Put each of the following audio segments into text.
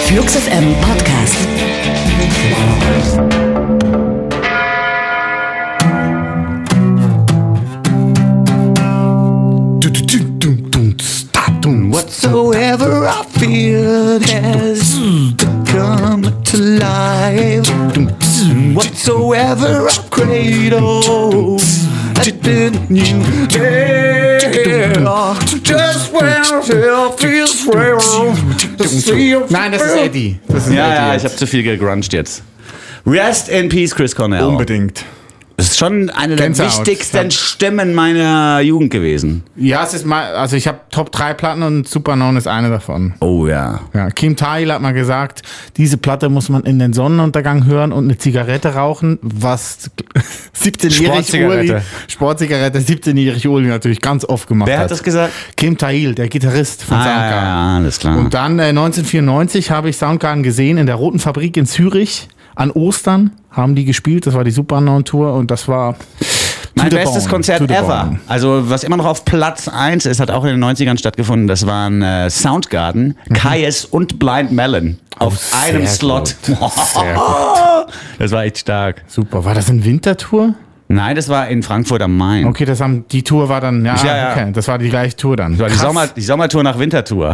Flux FM Podcast. Whatsoever I feel has come to life. Whatsoever I cradle, I didn't you dare. Just when I feel swell. Nein, das ist Eddie. Ja, ich habe zu viel gegruncht jetzt. Rest in Peace, Chris Cornell. Unbedingt. Das ist schon eine der Gänsehaut. wichtigsten Stimmen meiner Jugend gewesen. Ja, es ist mal, also ich habe Top 3 Platten und Superknown ist eine davon. Oh ja. Ja, Kim Thayil hat mal gesagt, diese Platte muss man in den Sonnenuntergang hören und eine Zigarette rauchen, was 17-jährig Uli, Sportzigarette, 17-jährig Uli natürlich ganz oft gemacht hat. Wer hat das gesagt? Kim Thayil, der Gitarrist von Soundgarden. Ja, alles klar. Und dann 1994 habe ich Soundgarden gesehen in der Roten Fabrik in Zürich. An Ostern haben die gespielt, das war die Superknown-Tour und das war mein bestes Konzert ever. Also was immer noch auf Platz 1 ist, hat auch in den 90ern stattgefunden. Das waren Soundgarden, Kyuss und Blind Melon auf einem Slot. Sehr gut. Das war echt stark. Super. War das eine Wintertour? Nein, das war in Frankfurt am Main. Okay, die Tour war dann, ja. Okay, das war die gleiche Tour dann. Das war die Sommertour nach Wintertour.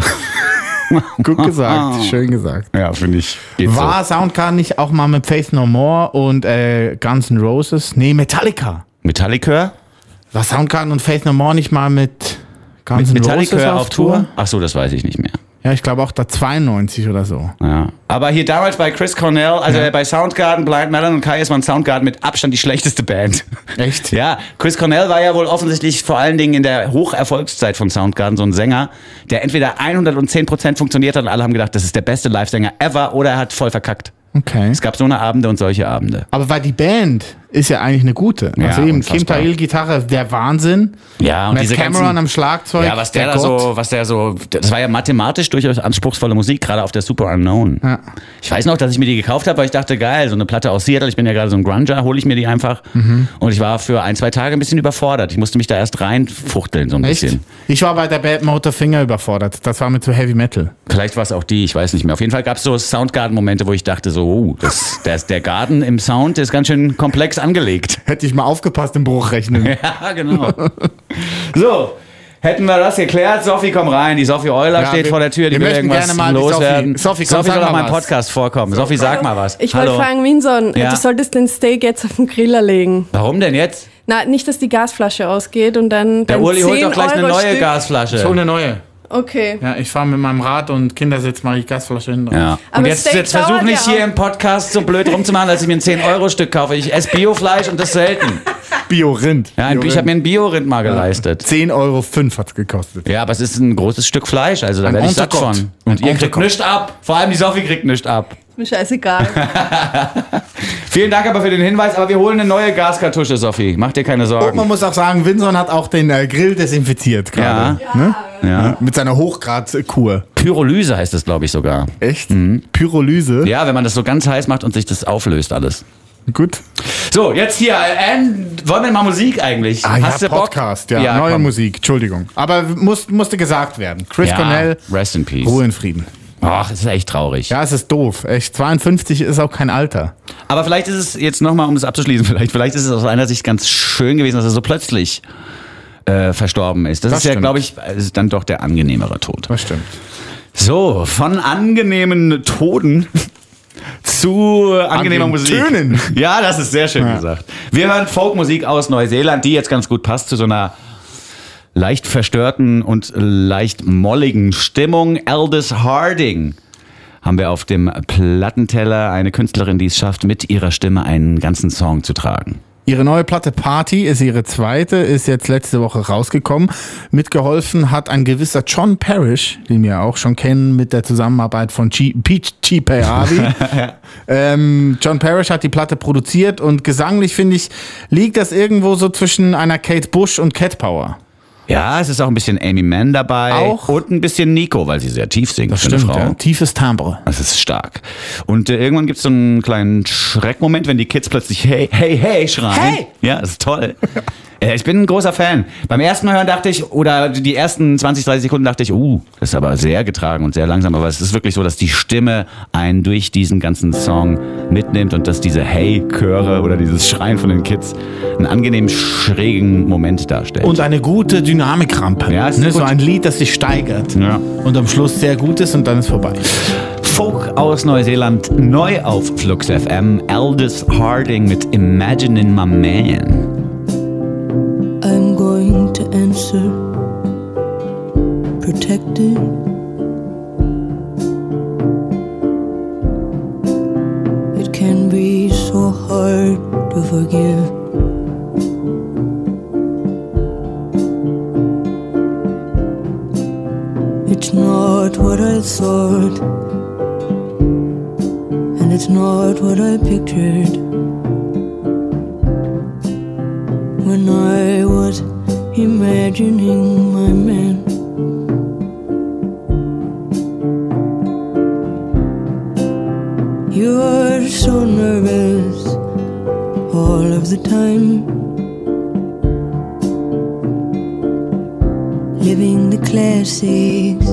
Gut gesagt, schön gesagt. Ja, finde ich. War Soundgarden nicht auch mal mit Faith No More und Guns N' Roses? Nee, Metallica. Metallica? War Soundgarden und Faith No More nicht mal mit Guns N' Roses Metallica auf Tour? Ach so, das weiß ich nicht mehr. Ja, ich glaube auch da 92 oder so. Ja. Aber hier damals bei Chris Cornell, also bei Soundgarden, Blind Melon und Kyuss waren Soundgarden mit Abstand die schlechteste Band. Echt? Ja, Chris Cornell war ja wohl offensichtlich vor allen Dingen in der Hocherfolgszeit von Soundgarden so ein Sänger, der entweder 110% funktioniert hat und alle haben gedacht, das ist der beste Live-Sänger ever, oder er hat voll verkackt. Okay. Es gab so eine Abende und solche Abende. Aber weil die Band ist ja eigentlich eine gute. Ja, also eben unfassbar. Kim Thayil Gitarre, der Wahnsinn. Ja, und Matt diese Cameron ganzen, am Schlagzeug. ja, was der so, das war ja mathematisch durchaus anspruchsvolle Musik, gerade auf der Super Unknown. Ja. Ich weiß noch, dass ich mir die gekauft habe, weil ich dachte, geil, so eine Platte aus Seattle, ich bin ja gerade so ein Grunger, hole ich mir die einfach. Und ich war für 1-2 Tage ein bisschen überfordert. Ich musste mich da erst reinfuchteln, so ein Echt? bisschen. Ich war bei der Band Motorfinger überfordert. Das war mit so Heavy Metal. Vielleicht war es auch die, ich weiß nicht mehr. Auf jeden Fall gab es so Soundgarden-Momente, wo ich dachte so, der Garten im Sound ist ganz schön komplex angelegt. Hätte ich mal aufgepasst im Bruchrechnen. Ja, genau. So, hätten wir das geklärt. Sophie, komm rein. Die Sophie Euler steht vor der Tür. Die will irgendwas loswerden. Sophie, soll auch mal im Podcast vorkommen. Sophie, sag mal was. Ich wollte fragen, Winson, du solltest den Steak jetzt auf den Griller legen. Warum denn jetzt? Na, nicht, dass die Gasflasche ausgeht und dann Der Uli holt doch gleich eine neue Stück. Gasflasche. Ich hole eine neue. Okay. Ja, ich fahre mit meinem Rad und Kindersitz, mache ich Gasflasche hin. Ja. Und Aber jetzt Steak versuch dauert nicht ja hier auch. im Podcast so blöd rumzumachen, dass ich mir ein 10-Euro-Stück kaufe. Ich esse Biofleisch und das selten. Bio-Rind. Ja, ich habe mir ein Bio-Rind mal geleistet. 10,05 Euro hat es gekostet. Ja, aber es ist ein großes Stück Fleisch, also da Ein werde ich satt Entrecote. von. Und ihr kriegt nichts ab. Vor allem die Sophie kriegt nichts ab. Mir scheißegal. Vielen Dank aber für den Hinweis, aber wir holen eine neue Gaskartusche, Sophie. Mach dir keine Und Sorgen. man muss auch sagen, Winson hat auch den Grill desinfiziert gerade. Ne? Ja. Mit seiner Hochgrad-Kur. Pyrolyse heißt es, glaube ich, sogar. Echt? Pyrolyse? Ja, wenn man das so ganz heiß macht und sich das auflöst alles. Gut. So, jetzt hier, wollen wir mal Musik eigentlich? Hast du Bock? Podcast, ja. Neue komm. Musik, Entschuldigung. Aber musste gesagt werden. Chris Ja, Cornell, rest in peace. Ruhe in Frieden. Ach, das ist echt traurig. Ja, es ist doof. Echt, 52 ist auch kein Alter. Aber vielleicht ist es jetzt nochmal, um es abzuschließen, vielleicht ist es aus einer Sicht ganz schön gewesen, dass er so plötzlich verstorben ist. Das ist ja, stimmt. glaube ich, ist dann doch der angenehmere Tod. Das stimmt. So, von angenehmen Toden zu angenehmer Musik. Tönen. Ja, das ist sehr schön gesagt. Wir hören Folkmusik aus Neuseeland, die jetzt ganz gut passt zu so einer leicht verstörten und leicht molligen Stimmung. Aldous Harding haben wir auf dem Plattenteller, eine Künstlerin, die es schafft, mit ihrer Stimme einen ganzen Song zu tragen. Ihre neue Platte Party ist ihre zweite, ist jetzt letzte Woche rausgekommen. Mitgeholfen hat ein gewisser John Parrish, den wir auch schon kennen, mit der Zusammenarbeit von Peach Harvey. John Parrish hat die Platte produziert und gesanglich, finde ich, liegt das irgendwo so zwischen einer Kate Bush und Cat Power. Ja, es ist auch ein bisschen Amy Mann dabei. Auch. Und ein bisschen Nico, weil sie sehr tief singt für eine Frau. Ja. Tiefes Timbre. Das ist stark. Und irgendwann gibt es so einen kleinen Schreckmoment, wenn die Kids plötzlich hey, hey, hey schreien. Hey! Ja, das ist toll. Ich bin ein großer Fan. Beim ersten Mal hören dachte ich, oder die ersten 20, 30 Sekunden dachte ich, das ist aber sehr getragen und sehr langsam. Aber es ist wirklich so, dass die Stimme einen durch diesen ganzen Song mitnimmt und dass diese Hey-Chöre oder dieses Schreien von den Kids einen angenehm schrägen Moment darstellt. Und eine gute Dynamikrampe. Ja, ist ne? So gut. ein Lied, das sich steigert. Ja. Und am Schluss sehr gut ist und dann ist vorbei. Folk aus Neuseeland, neu auf Flux FM. Aldous Harding mit Imaginin' My Man. I'm going to answer, protected. It can be so hard to forgive. It's not what I thought, and it's not what I pictured when I was imagining my man. You're so nervous all of the time, living the classics.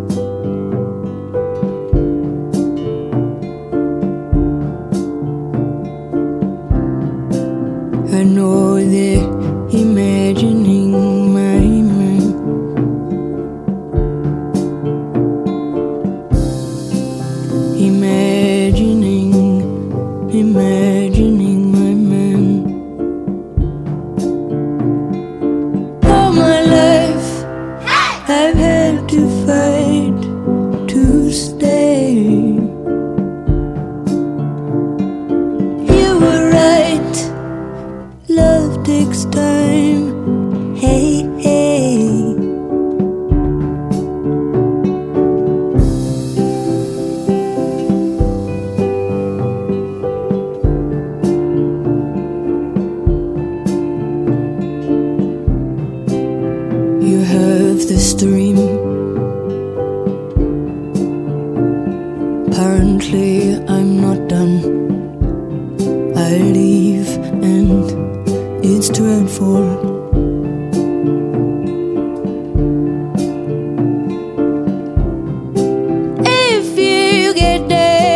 I know they're imagining my man. Imagining my man. All my life I've had to fight to stay. You were right. Love takes time, hey, hey. You have this dream. Apparently I'm not done. I leave and it's dreadful. If you get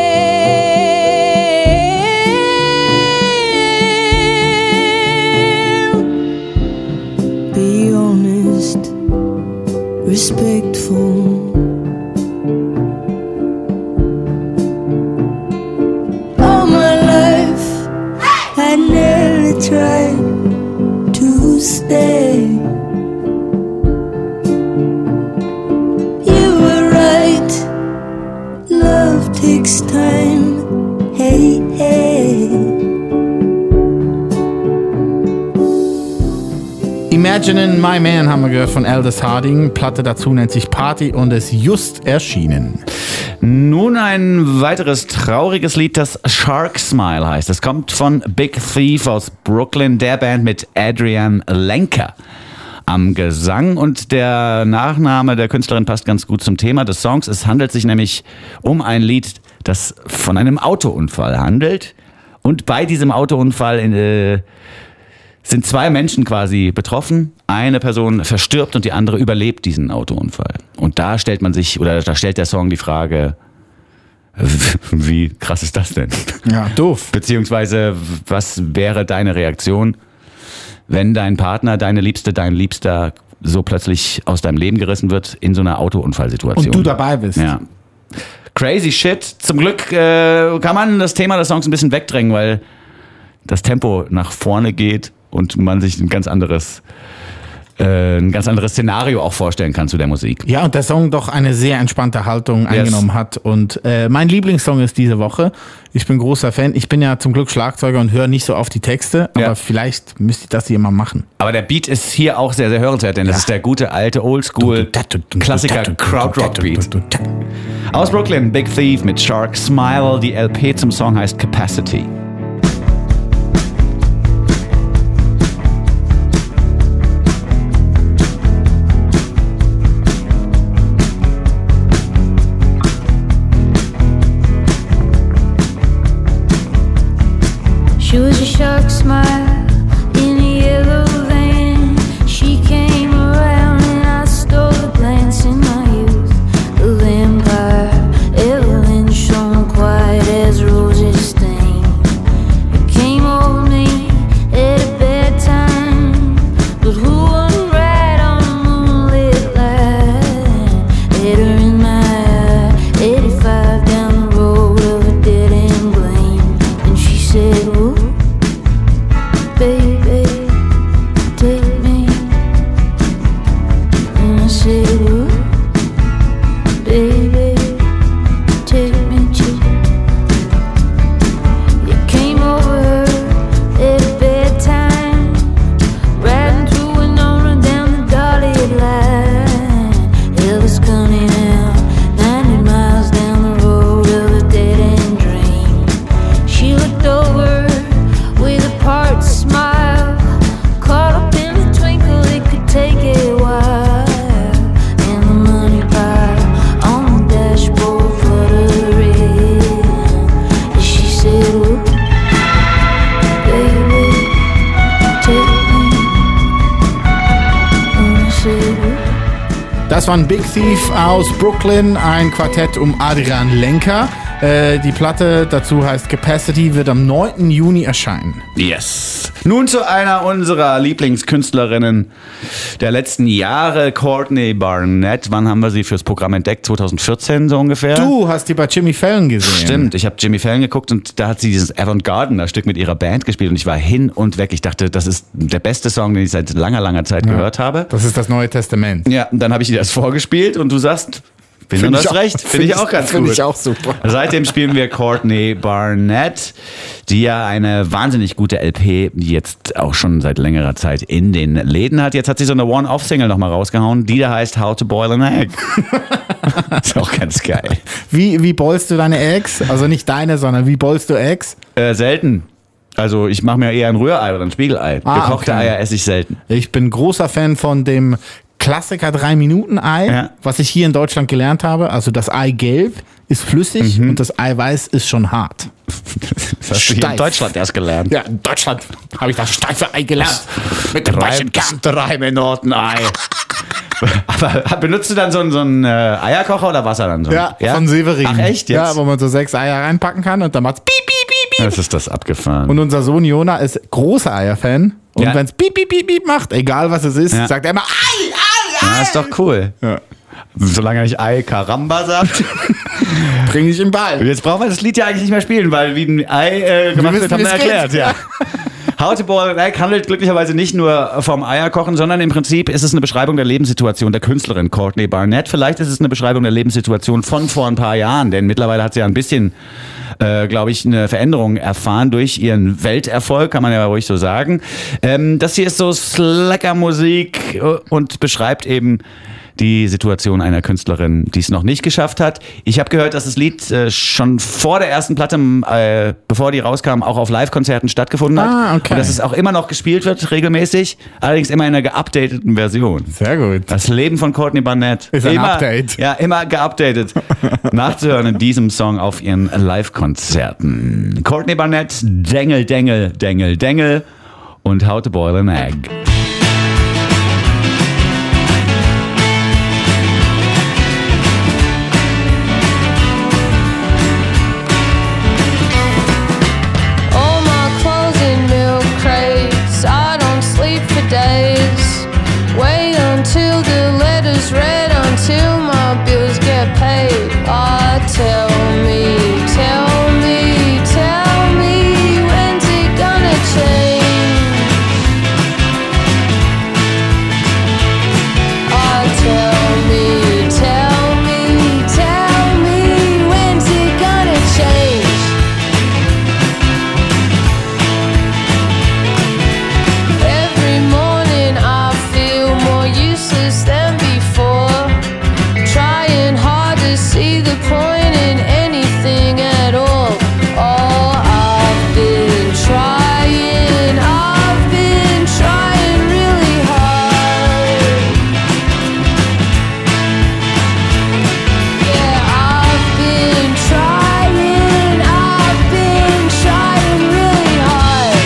down, be honest, respectful. All my life I never tried to stay. You were right. Love takes time. Hey, hey. Imaginin' My Man haben wir gehört von Aldous Harding. Platte dazu nennt sich Party und ist just erschienen. Nun ein weiteres trauriges Lied, das Shark Smile heißt. Es kommt von Big Thief aus Brooklyn, der Band mit Adrian Lenker am Gesang. Und der Nachname der Künstlerin passt ganz gut zum Thema des Songs. Es handelt sich nämlich um ein Lied, das von einem Autounfall handelt. Und bei diesem Autounfall sind zwei Menschen quasi betroffen. Eine Person verstirbt und die andere überlebt diesen Autounfall. Und da stellt der Song die Frage, wie krass ist das denn? Ja, doof. Beziehungsweise, was wäre deine Reaktion, wenn dein Partner, deine Liebste, dein Liebster so plötzlich aus deinem Leben gerissen wird in so einer Autounfallsituation? Und du dabei bist. Ja. Crazy shit. Zum Glück kann man das Thema des Songs ein bisschen wegdrängen, weil das Tempo nach vorne geht und man sich ein ganz anderes Szenario auch vorstellen kann zu der Musik. Ja, und der Song doch eine sehr entspannte Haltung eingenommen hat. Und mein Lieblingssong ist diese Woche. Ich bin großer Fan. Ich bin ja zum Glück Schlagzeuger und höre nicht so auf die Texte, aber vielleicht müsste ich das hier mal machen. Aber der Beat ist hier auch sehr, sehr hörenswert, denn das ist der gute alte Oldschool-Klassiker Krautrock-Beat. Aus Brooklyn, Big Thief mit Shark Smile. Die LP zum Song heißt Capacity. She was a shark smile in a yellow van. waren Big Thief aus Brooklyn, ein Quartett um Adrian Lenker. Die Platte dazu heißt Capacity, wird am 9. Juni erscheinen. Yes. Nun zu einer unserer Lieblingskünstlerinnen der letzten Jahre, Courtney Barnett. Wann haben wir sie fürs Programm entdeckt? 2014 so ungefähr? Du hast die bei Jimmy Fallon gesehen. Stimmt, ich habe Jimmy Fallon geguckt und da hat sie dieses Avant-Gardener-Stück mit ihrer Band gespielt und ich war hin und weg. Ich dachte, das ist der beste Song, den ich seit langer Zeit gehört habe. Das ist das Neue Testament. Ja, und dann habe ich ihr das vorgespielt und du sagst... Finde das recht. Finde ich auch ganz gut. Finde ich auch super. Seitdem spielen wir Courtney Barnett, die ja eine wahnsinnig gute LP jetzt auch schon seit längerer Zeit in den Läden hat. Jetzt hat sie so eine One-Off-Single nochmal rausgehauen, die da heißt How to Boil an Egg. Ist auch ganz geil. Wie boilst du deine Eggs? Also nicht deine, sondern wie boilst du Eggs? Selten. Also ich mache mir eher ein Rührei oder ein Spiegelei. Gekochte okay. Eier esse ich selten. Ich bin großer Fan von dem Klassiker 3-Minuten-Ei, Ja. was ich hier in Deutschland gelernt habe. Also das Eigelb ist flüssig und das Eiweiß ist schon hart. Das hast du hier in Deutschland erst gelernt. Ja, in Deutschland habe ich das steife Ei gelernt. Mit dem Drei Minuten Ei. Aber benutzt du dann so einen Eierkocher oder Wasser dann so? Ja, von Severin. Ach echt? Jetzt? Ja, wo man so 6 Eier reinpacken kann und dann macht's piep, piep, piep, piep. Das ist das abgefahren. Und unser Sohn Jona ist großer Eierfan. Und Ja. wenn es piep, piep, piep, piep macht, egal was es ist, Ja. sagt er immer Ei, Ei, Ei. Ja, ist doch cool. Ja. Solange er nicht Ei Karamba sagt. Bring ich im Ball. Jetzt brauchen wir das Lied ja eigentlich nicht mehr spielen, weil wie ein Ei gemacht wissen, wird, haben wie wir es erklärt. geht. Ja. How to Boil an Egg handelt glücklicherweise nicht nur vom Eierkochen, sondern im Prinzip ist es eine Beschreibung der Lebenssituation der Künstlerin Courtney Barnett. Vielleicht ist es eine Beschreibung der Lebenssituation von vor ein paar Jahren, denn mittlerweile hat sie ja ein bisschen, glaube ich, eine Veränderung erfahren durch ihren Welterfolg, kann man ja ruhig so sagen. Das hier ist so Slacker-Musik und beschreibt eben die Situation einer Künstlerin, die es noch nicht geschafft hat. Ich habe gehört, dass das Lied schon vor der ersten Platte, bevor die rauskam, auch auf Live-Konzerten stattgefunden hat. Ah, okay. Und dass es auch immer noch gespielt wird, regelmäßig. Allerdings immer in einer geupdateten Version. Sehr gut. Das Leben von Courtney Barnett. Ist ein immer, Update. Ja, immer geupdatet. Nachzuhören in diesem Song auf ihren Live-Konzerten. Courtney Barnett, Dengel, Dengel, Dengel, Dengel und How to Boil an Egg. All my clothes in milk crates. I don't sleep for days. Wait until the letter's read, until my bills get paid. Tell me, when's it gonna change? Tell me, when's it gonna change? Every morning I feel more useless than before. Trying hard to see the point in anything at all. Oh, I've been trying really hard. Yeah, I've been trying really hard.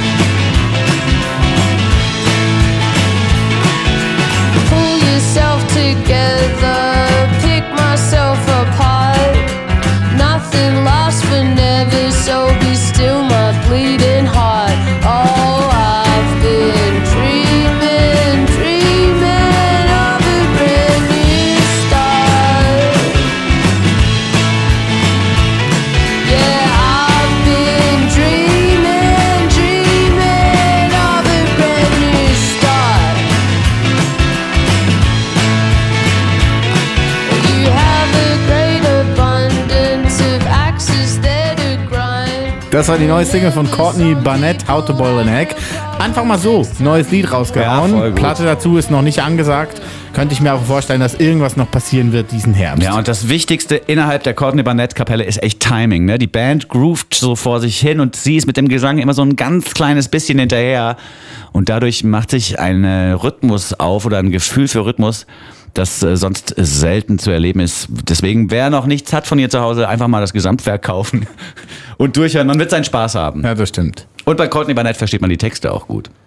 Pull yourself together, pick myself apart. Nothing lasts forever, so be still my bleeding heart. Oh, I've been dreaming of a brand new start. Yeah, I've been dreaming of a brand new start. You have a great abundance of axes there to grind. Das war die neue Single von Courtney Barnett, How to Boil an Egg. Einfach mal so, neues Lied rausgehauen. Ja, voll gut. Platte dazu ist noch nicht angesagt. Könnte ich mir auch vorstellen, dass irgendwas noch passieren wird diesen Herbst. Ja, und das Wichtigste innerhalb der Courtney Barnett Kapelle ist echt Timing. Ne? Die Band groovt so vor sich hin und sie ist mit dem Gesang immer so ein ganz kleines bisschen hinterher. Und dadurch macht sich ein Rhythmus auf oder ein Gefühl für Rhythmus, das sonst selten zu erleben ist. Deswegen, wer noch nichts hat von ihr zu Hause, einfach mal das Gesamtwerk kaufen und durchhören. Man wird seinen Spaß haben. Ja, das stimmt. Und bei Courtney Barnett versteht man die Texte auch gut.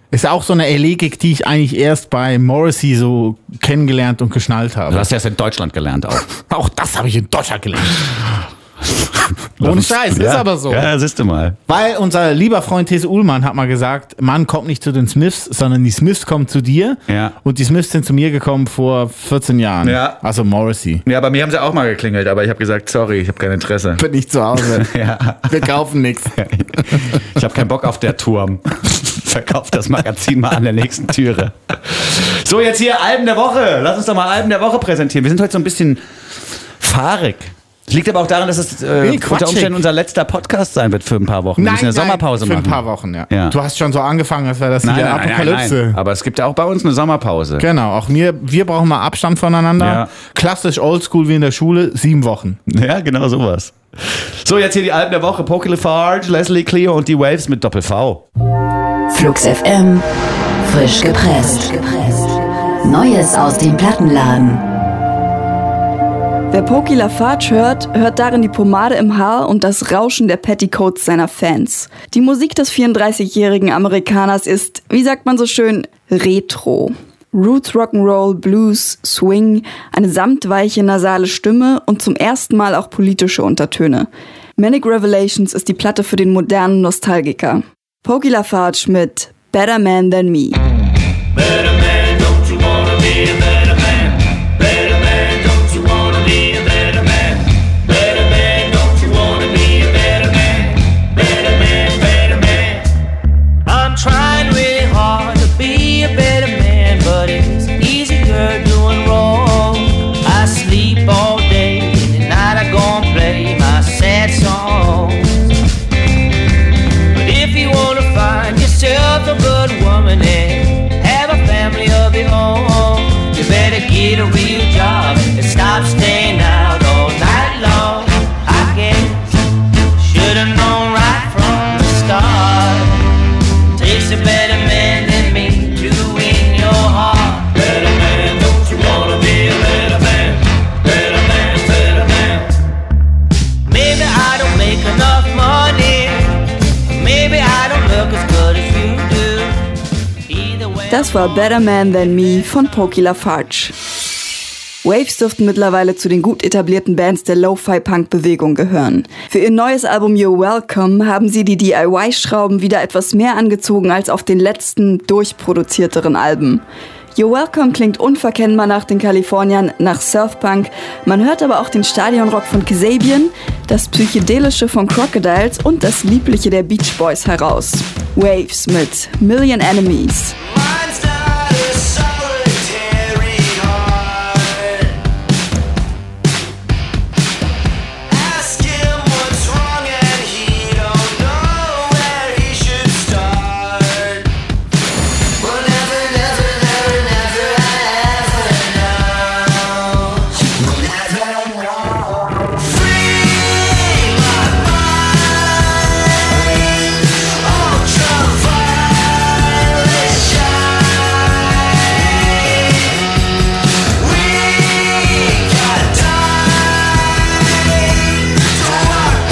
Ist auch so eine Elegik, die ich eigentlich erst bei Morrissey so kennengelernt und geschnallt habe. Du hast ja erst in Deutschland gelernt auch. Auch das habe ich in Deutschland gelernt. Ohne Scheiß, ist aber so. Ja, siehst du mal. Weil unser lieber Freund Tese Ullmann hat mal gesagt, Mann kommt nicht zu den Smiths, sondern die Smiths kommen zu dir. Ja. Und die Smiths sind zu mir gekommen vor 14 Jahren. Ja. Also Morrissey. Ja, bei mir haben sie auch mal geklingelt, aber ich habe gesagt, sorry, ich habe kein Interesse. Bin ich zu Hause. Ja. Wir kaufen nichts. Ich habe keinen Bock auf der Turm. Verkauft das Magazin mal an der nächsten Türe. So, jetzt hier Alben der Woche. Lass uns doch mal Alben der Woche präsentieren. Wir sind heute so ein bisschen fahrig. Das liegt aber auch daran, dass es unter Umständen unser letzter Podcast sein wird für ein paar Wochen. Wir müssen eine Sommerpause machen. Für ein paar Wochen, ja. Ja. Du hast schon so angefangen, als wäre das hier Apokalypse. Nein. Aber es gibt ja auch bei uns eine Sommerpause. Genau, auch wir brauchen mal Abstand voneinander. Ja. Klassisch oldschool wie in der Schule, 7 Wochen. Ja, genau sowas. So, jetzt hier die Alben der Woche. Poky Lafarge, Leslie Clio und die Waves mit Doppel-V. Flux FM, frisch gepresst. Neues aus dem Plattenladen. Wer Poky Lafarge hört, hört darin die Pomade im Haar und das Rauschen der Petticoats seiner Fans. Die Musik des 34-jährigen Amerikaners ist, wie sagt man so schön, retro. Roots, Rock'n'Roll, Blues, Swing, eine samtweiche nasale Stimme und zum ersten Mal auch politische Untertöne. Manic Revelations ist die Platte für den modernen Nostalgiker. Poky Lafarge mit Better Man Than Me. Better man, don't you wanna be a better man? Better man, don't you wanna be a better man? Better man, don't you wanna be a better man? Better man, better man. I'm trying really hard to be a better man, but it's easier doing wrong. I sleep all day, and at night I go and play my sad songs. But if you wanna find yourself a good woman and have a family of your own, you better get a real job and stop staying out all night long. I guess should've known right from the start. Takes a better man than me to win your heart. Better man, don't you wanna be a better man? Better man, better man. Maybe I don't make enough money. Maybe I don't look as good as you do. Either way. Das war Better Man Than Me von Poky Lafarge. Waves dürften mittlerweile zu den gut etablierten Bands der Lo-Fi-Punk-Bewegung gehören. Für ihr neues Album You're Welcome haben sie die DIY-Schrauben wieder etwas mehr angezogen als auf den letzten, durchproduzierteren Alben. You're Welcome klingt unverkennbar nach den Kaliforniern, nach Surfpunk. Man hört aber auch den Stadionrock von Kasabian, das Psychedelische von Crocodiles und das Liebliche der Beach Boys heraus. Waves mit Million Enemies. Mine's not a solitary heart. Ask him what's wrong and he don't know where he should start. We'll never, never, never, never, ever know. We'll never know. Free my mind. Ultraviolet shine. We got time to walk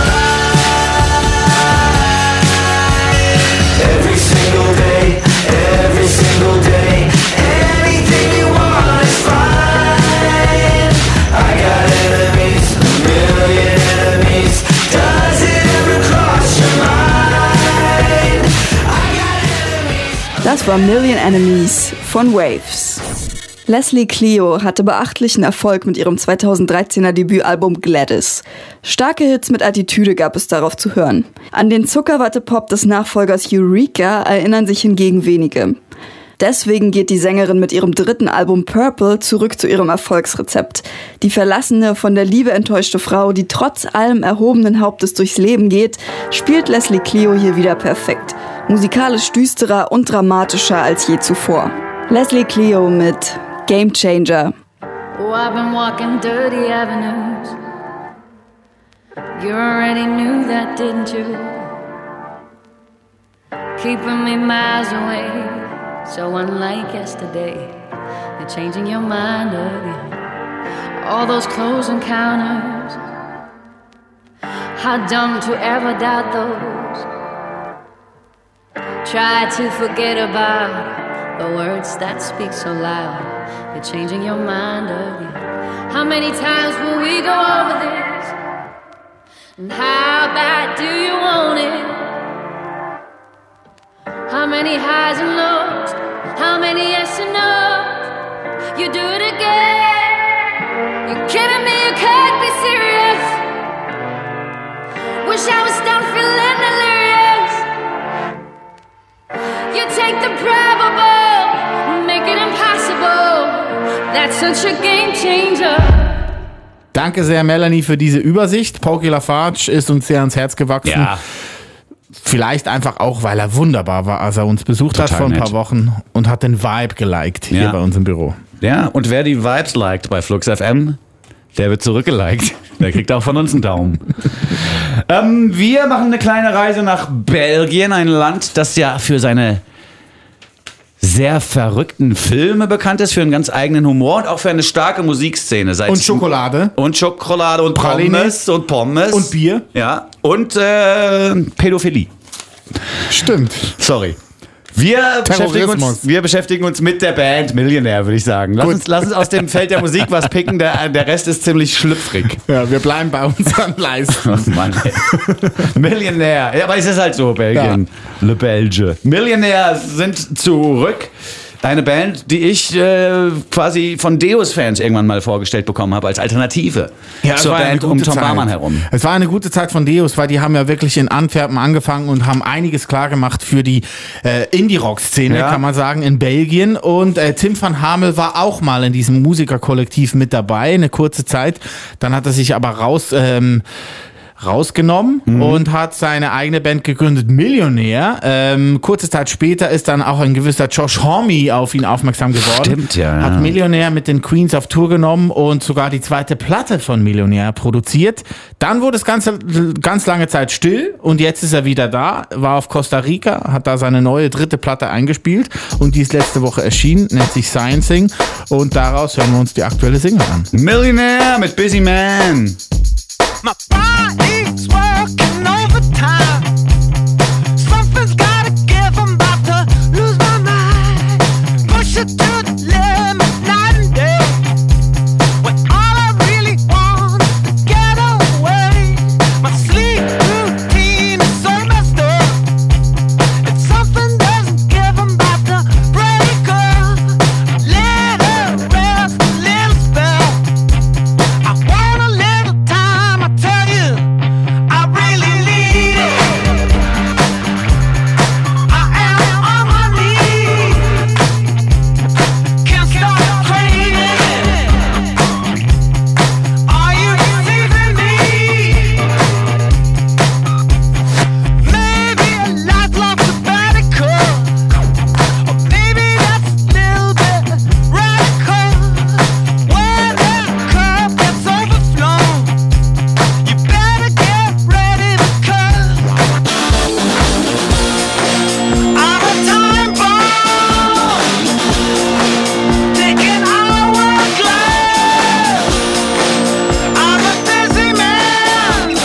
alive. Every single day, every single day. Anything you want is fine. I got enemies, a million enemies. Does it ever cross your mind? I got enemies. Das war Million Enemies von Waves. Leslie Clio hatte beachtlichen Erfolg mit ihrem 2013er Debütalbum Gladys. Starke Hits mit Attitüde gab es darauf zu hören. An den Zuckerwatte-Pop des Nachfolgers Eureka erinnern sich hingegen wenige. Deswegen geht die Sängerin mit ihrem dritten Album Purple zurück zu ihrem Erfolgsrezept. Die verlassene, von der Liebe enttäuschte Frau, die trotz allem erhobenen Hauptes durchs Leben geht, spielt Leslie Clio hier wieder perfekt. Musikalisch düsterer und dramatischer als je zuvor. Leslie Clio mit Game Changer. Oh, I've been walking dirty avenues. You already knew that, didn't you? Keeping me miles away, so unlike yesterday. You're changing your mind again. All those close encounters, how dumb to ever doubt those. try to forget about the words that speak so loud. You're changing your mind again. How many times will we go over this? And how bad do you want it? How many highs and lows? How many yes and no's? You do it again. You're kidding me, you can't be serious. Wish I was done feeling delirious. You take the probable, make it impossible. That's such a game changer. Danke sehr, Melanie, für diese Übersicht. Pokey LaFarge ist uns sehr ans Herz gewachsen. Ja. Vielleicht einfach auch, weil er wunderbar war, als er uns besucht hat vor ein paar Wochen und hat den Vibe geliked hier bei uns im Büro. Ja, und wer die Vibes liked bei Flux FM, der wird zurückgeliked. Der kriegt auch von uns einen Daumen. Wir machen eine kleine Reise nach Belgien, ein Land, das ja für seine sehr verrückten Filme bekannt ist, für einen ganz eigenen Humor und auch für eine starke Musikszene. Und Schokolade. Und Schokolade und Pralines. Pommes. Und Bier. Ja, und Pädophilie. Stimmt. Sorry. Wir beschäftigen uns mit der Band Millionaire, würde ich sagen. Lass uns aus dem Feld der Musik was picken, der Rest ist ziemlich schlüpfrig. Ja, wir bleiben bei unseren Leisten. Oh Mann, ey. Millionaire. Ja, aber es ist halt so, Belgien. Ja. Le Belge. Millionaire sind zurück. Eine Band, die ich quasi von Deus-Fans irgendwann mal vorgestellt bekommen habe als Alternative zur Band um Tom Barmann herum. Es war eine gute Zeit von Deus, weil die haben ja wirklich in Antwerpen angefangen und haben einiges klar gemacht für die Indie-Rock-Szene, kann man sagen, in Belgien. Und Tim van Hamel war auch mal in diesem Musikerkollektiv mit dabei, eine kurze Zeit. Dann hat er sich aber rausgenommen und hat seine eigene Band gegründet, Millionaire. Kurze Zeit später ist dann auch ein gewisser Josh Homme auf ihn aufmerksam geworden. Stimmt, ja. Hat Millionaire mit den Queens auf Tour genommen und sogar die zweite Platte von Millionaire produziert. Dann wurde es ganz lange Zeit still und jetzt ist er wieder da, war auf Costa Rica, hat da seine neue dritte Platte eingespielt und die ist letzte Woche erschienen, nennt sich Sciencing und daraus hören wir uns die aktuelle Single an. Millionaire mit Busy Man. My body's working overtime. Something's gotta give. I'm about to lose my mind. Push it to the limit, night and day. When all I really want is to get away. My sleep routine is so messed up. If something doesn't give, I'm about to break up. Let her rest a little spell. I want a little time. I tell you, I really need it. I am on my knees. Can't stop craving. Are you receiving me? Maybe a lifelong sabbatical, or maybe that's a little bit radical. When the cup gets overflown, you better get ready because I'm a time bomb, taking our glass. I'm a busy man,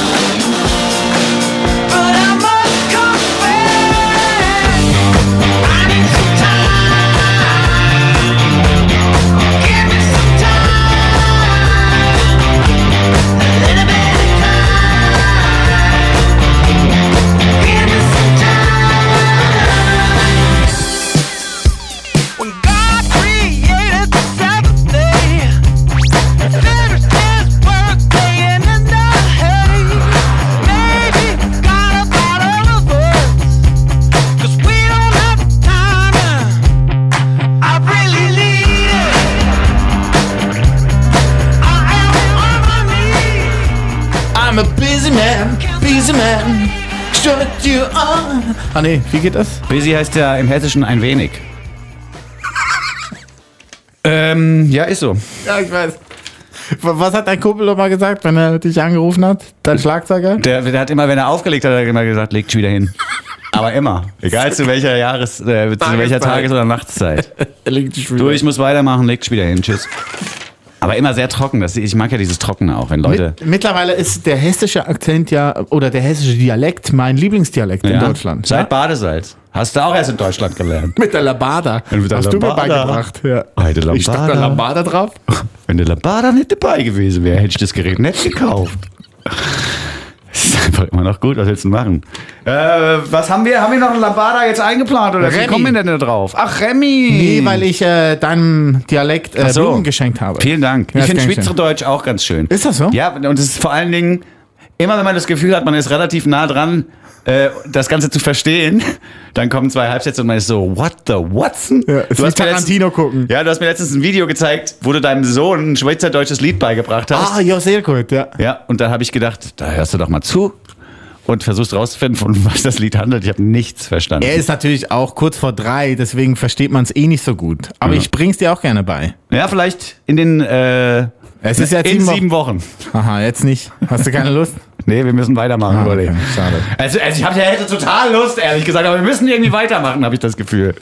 but I must confess, I need some time. Give me some time, a little bit of time. Give me some time. When God created the seventh day, finished His work day in and night. Maybe God thought of us, 'cause we don't have time. I really need it. I am on my knees. I'm a busy man, shut you on. Ah nee, wie geht das? Busy heißt ja im Hessischen ein wenig. Ja, ist so. Ja, ich weiß. Was hat dein Kumpel noch mal gesagt, wenn er dich angerufen hat? Dein Schlagzeuger? Der hat immer, wenn er aufgelegt hat, hat er immer gesagt, legt wieder hin. Aber immer. Egal zu welcher zu welcher Tages- oder Nachtszeit. Er legt dich wieder. Du, ich muss weitermachen, legt wieder hin. Tschüss. Aber immer sehr trocken. Ich mag ja dieses Trockene auch, wenn Leute... Mittlerweile ist der hessische Akzent oder der hessische Dialekt mein Lieblingsdialekt in Deutschland. Seit Badesalz. Hast du auch erst in Deutschland gelernt. Mit der Lambada. Hast du mir beigebracht. Ja. Ich stand da Lambada drauf. Wenn der Lambada nicht dabei gewesen wäre, hätte ich das Gerät nicht gekauft. Das ist einfach immer noch gut. Was willst du machen? Was haben wir? Haben wir noch einen Lambada jetzt eingeplant? Oder wie kommen wir denn da drauf? Ach, Remy! Nee, weil ich deinem Dialekt Blumen geschenkt habe. Vielen Dank. Ja, ich finde Schweizerdeutsch auch ganz schön. Ist das so? Ja, und es ist vor allen Dingen, immer wenn man das Gefühl hat, man ist relativ nah dran, das Ganze zu verstehen, dann kommen 2 Halbsätze und man ist so, what the Watson? Ja, du hast Tarantino gucken. Ja, du hast mir letztens ein Video gezeigt, wo du deinem Sohn ein schweizerdeutsches Lied beigebracht hast. Ah, ja, sehr gut, ja. Ja, und da habe ich gedacht, da hörst du doch mal zu und versuchst rauszufinden, von was das Lied handelt. Ich habe nichts verstanden. Er ist natürlich auch kurz vor 3, deswegen versteht man es eh nicht so gut. Aber ich bring's dir auch gerne bei. Ja, vielleicht in den es ist jetzt in 7 Wochen. Aha, jetzt nicht. Hast du keine Lust? Nee, wir müssen weitermachen. Okay. Schade. Also ich hätte total Lust, ehrlich gesagt, aber wir müssen irgendwie weitermachen, habe ich das Gefühl.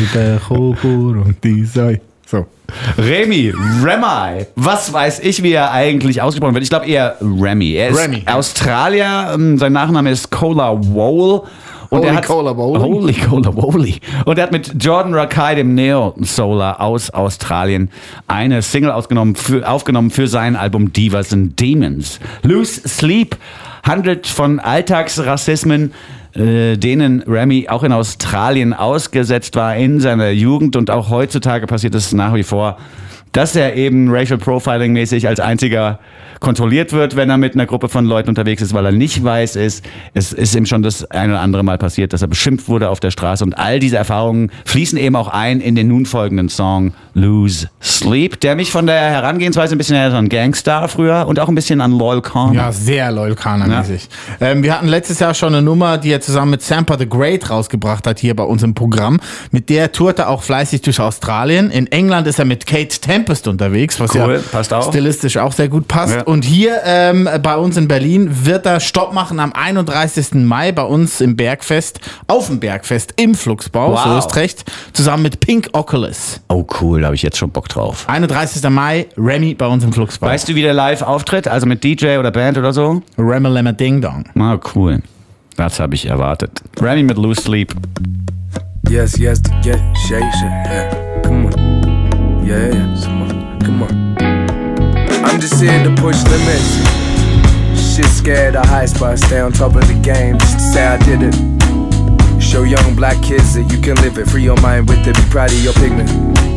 So. Remy, was weiß ich, wie er eigentlich ausgesprochen wird. Ich glaube eher Remy. Er ist Australier, sein Nachname ist Kola-Wole. Holy Cola Wole. Und er hat mit Jordan Rakei, dem Neo-Solar aus Australien, eine Single aufgenommen für sein Album Divas and Demons. Lose Sleep handelt von Alltagsrassismen, denen Remy auch in Australien ausgesetzt war in seiner Jugend, und auch heutzutage passiert es nach wie vor, dass er eben Racial Profiling mäßig als einziger kontrolliert wird, wenn er mit einer Gruppe von Leuten unterwegs ist, weil er nicht weiß ist. Es ist ihm schon das ein oder andere Mal passiert, dass er beschimpft wurde auf der Straße, und all diese Erfahrungen fließen eben auch ein in den nun folgenden Song Lose Sleep, der mich von der Herangehensweise ein bisschen erinnert an Gangstar früher und auch ein bisschen an Loyal Kana. Ja, sehr Loyal Kana-mäßig. Ja. Wir hatten letztes Jahr schon eine Nummer, die er zusammen mit Sampa the Great rausgebracht hat, hier bei uns im Programm. Mit der tourt er auch fleißig durch Australien. In England ist er mit Kate Tempest unterwegs, was passt auch. Stilistisch auch sehr gut passt. Ja. Und hier bei uns in Berlin wird er Stopp machen am 31. Mai bei uns im Bergfest, auf dem Bergfest im Fluxbau, so ist recht, zusammen mit Pink Oculus. Oh cool, da habe ich jetzt schon Bock drauf. 31. Mai, Remy bei uns im Fluxbau. Weißt du, wie der live auftritt? Also mit DJ oder Band oder so? Remy Ding Dong. Ah, cool. Das habe ich erwartet. Remy mit Lose Sleep. Yes, yeah, come on. Yeah, come on. I'm just here to push limits. Shit scared of heights, but I stay on top of the game just to say I did it. Show young black kids that you can live it. Free your mind with it, be proud of your pigment.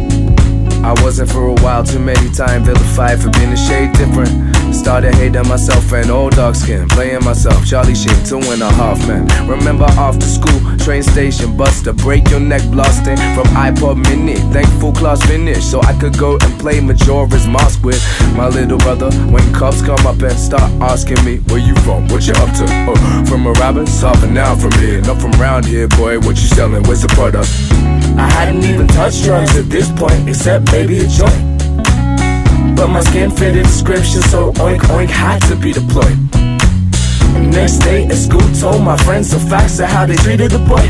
I wasn't for a while, too many times vilified for being a shade different. Started hating myself and old dark skin, playing myself, Charlie Sheen, 2.5 men. Remember after school, train station, buster, break your neck blasting from iPod mini. Thankful class finished, so I could go and play Majora's Mask with my little brother. When cops come up and start asking me, where you from, what you up to? Oh, from a rabbit, half an hour from here, not from round here, boy, what you selling, where's the product? I hadn't even touched drugs at this point, except maybe a joint. But my skin fit the description, so oink oink had to be deployed. Next day at school, told my friends the facts of how they treated the boy.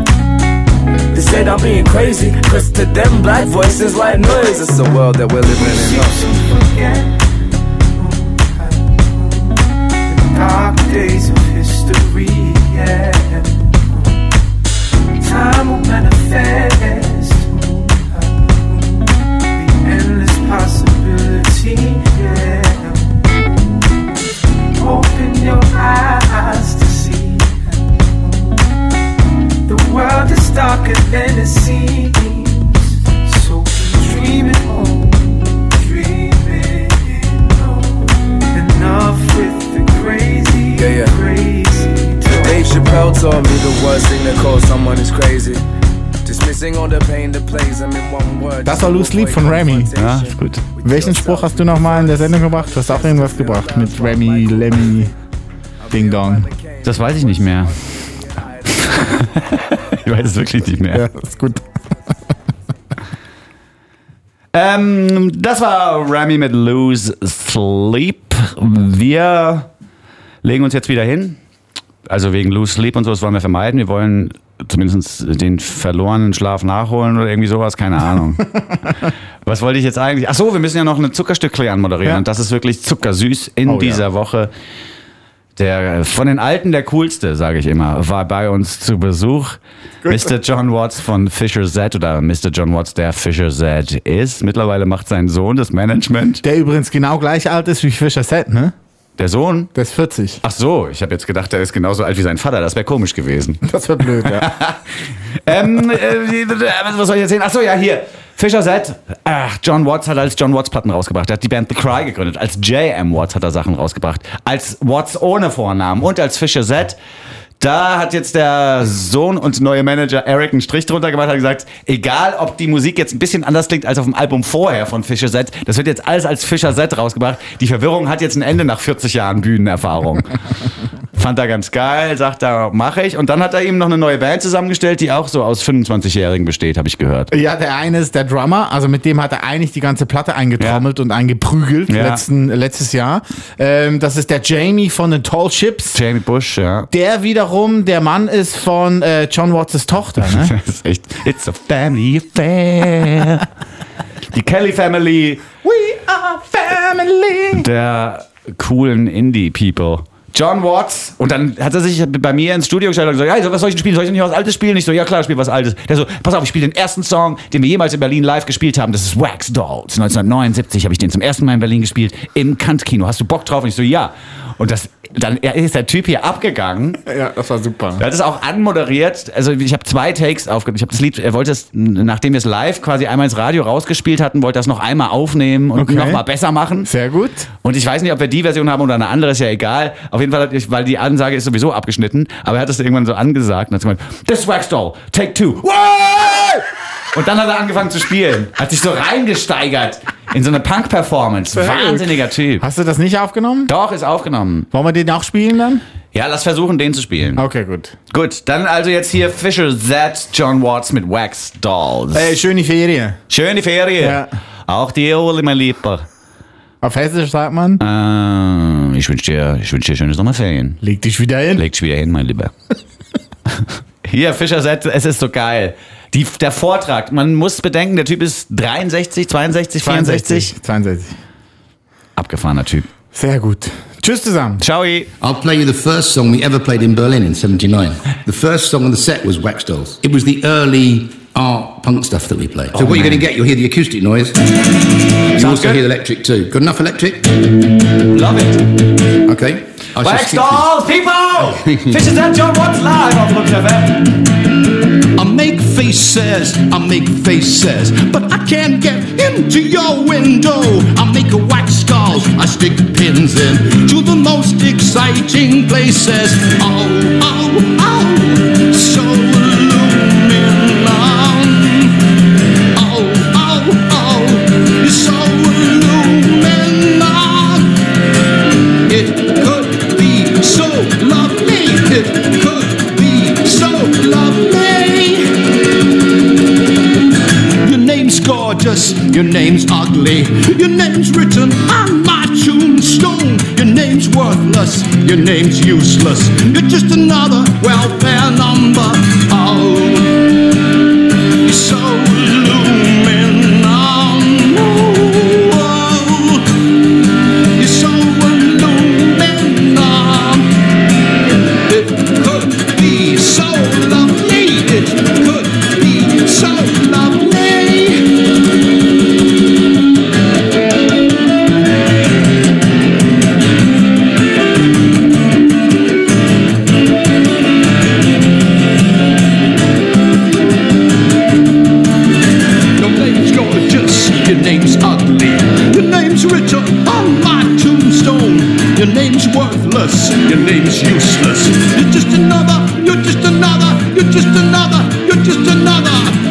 They said I'm being crazy, cause to them black voices white noise. It's the world that we're living in. The dark days of history, yeah. Time will manifest the endless possibility, yeah. Open your eyes to see the world is darker than it seems. So keep dreaming on, enough with the crazy, crazy. Dave Chappelle told me the worst thing to call someone is crazy. Dismissing all the pain that plays them in one word. Das war Lose Sleep von Remy. Ja, ist gut. Welchen Spruch hast du nochmal in der Sendung gebracht? Du hast auch irgendwas gebracht mit Remy, Lemmy, Ding Dong. Das weiß ich nicht mehr. Ich weiß es wirklich nicht mehr. Ja, ist gut. Das war Remy mit Lose Sleep. Wir legen uns jetzt wieder hin. Also wegen Lose Sleep und so, das wollen wir vermeiden. Wir wollen zumindest den verlorenen Schlaf nachholen oder irgendwie sowas, keine Ahnung. Was wollte ich jetzt eigentlich? Ach so, wir müssen ja noch eine Zuckerstückchen anmoderieren und das ist wirklich zuckersüß in dieser Woche. Der von den Alten der coolste, sage ich immer, war bei uns zu Besuch. Mr. John Watts von Fisher Z oder Mr. John Watts, der Fisher Z ist. Mittlerweile macht sein Sohn das Management. Der übrigens genau gleich alt ist wie Fisher Z, ne? Der Sohn? Der ist 40. Ach so, ich habe jetzt gedacht, der ist genauso alt wie sein Vater. Das wäre komisch gewesen. Das wäre blöd, ja. Was soll ich erzählen? Ach so, ja, hier. Fisher Z. John Watts hat als John Watts Platten rausgebracht. Er hat die Band The Cry gegründet. Als J.M. Watts hat er Sachen rausgebracht. Als Watts ohne Vornamen und als Fisher Z. Da hat jetzt der Sohn und neue Manager Eric einen Strich drunter gemacht und hat gesagt, egal ob die Musik jetzt ein bisschen anders klingt als auf dem Album vorher von Fisher Z, das wird jetzt alles als Fisher Z rausgebracht. Die Verwirrung hat jetzt ein Ende nach 40 Jahren Bühnenerfahrung. Fand er ganz geil, sagt er, mache ich. Und dann hat er ihm noch eine neue Band zusammengestellt, die auch so aus 25-Jährigen besteht, habe ich gehört. Ja, der eine ist der Drummer, also mit dem hat er eigentlich die ganze Platte eingetrommelt und eingeprügelt letztes Jahr. Das ist der Jamie von den Tall Ships. Jamie Bush, ja. Der wiederum der Mann ist von John Watts' Tochter, ne? Das ist echt, it's a family affair. Die Kelly Family. We are family. Der coolen Indie-People. John Watts. Und dann hat er sich bei mir ins Studio gestellt und gesagt, hey, was soll ich denn spielen? Soll ich nicht was Altes spielen? Ich so, ja klar, spiel was Altes. Der so, pass auf, ich spiele den ersten Song, den wir jemals in Berlin live gespielt haben. Das ist Wax Dolls. 1979 habe ich den zum ersten Mal in Berlin gespielt. Im Kant-Kino. Hast du Bock drauf? Und ich so, ja. Und dann ist der Typ hier abgegangen. Ja, das war super. Er hat es auch anmoderiert. Also ich habe 2 Takes aufgenommen. Ich habe das Lied, er wollte es, nachdem wir es live quasi einmal ins Radio rausgespielt hatten, wollte er es noch einmal aufnehmen und nochmal besser machen. Sehr gut. Und ich weiß nicht, ob wir die Version haben oder eine andere, ist ja egal. Auf jeden Fall, weil die Ansage ist sowieso abgeschnitten, aber er hat es irgendwann so angesagt und hat gesagt, this Wax Doll, take 2. Und dann hat er angefangen zu spielen. Hat sich so reingesteigert in so eine Punk-Performance. Wahnsinniger Typ. Hast du das nicht aufgenommen? Doch, ist aufgenommen. Wollen wir den auch spielen dann? Ja, lass versuchen, den zu spielen. Okay, gut. Gut, dann also jetzt hier Fisher Z, John Watts mit Wax Dolls. Hey, schöne Ferien. Schöne Ferien. Ja. Auch die Ole, mein Lieber. Auf Hessisch sagt man? Ich wünsche dir schöne Sommerferien. Leg dich wieder hin. Leg dich wieder hin, mein Lieber. Hier, Fisher Z, es ist so geil. Der Vortrag, man muss bedenken, der Typ ist 63, 62, 64. 62. Abgefahrener Typ. Sehr gut. Tschüss zusammen. Ciao. I'll play you the first song we ever played in Berlin in 79. The first song on the set was Wax Dolls. It was the early art punk stuff that we played. So what you're going to get, you'll hear the acoustic noise. You also hear the electric too. Good enough electric? Love it. Okay. Wax Dolls, people! Fisher Z, John Watts live on Flux FM. I make faces, but I can't get into your window. I make a wax dolls, I stick pins in to the most exciting places. Oh, oh, oh, so illuminating. Oh, oh, oh, so illuminating. It could be so lovely. It could be so lovely. Gorgeous, your name's ugly, your name's written on my tombstone, your name's worthless, your name's useless, you're just another welfare number. Oh, you're so illuminating. Oh, you're so illuminating. It could be so lovely, it could be so lovely. Your name's worthless, your name's useless. You're just another, you're just another, you're just another, you're just another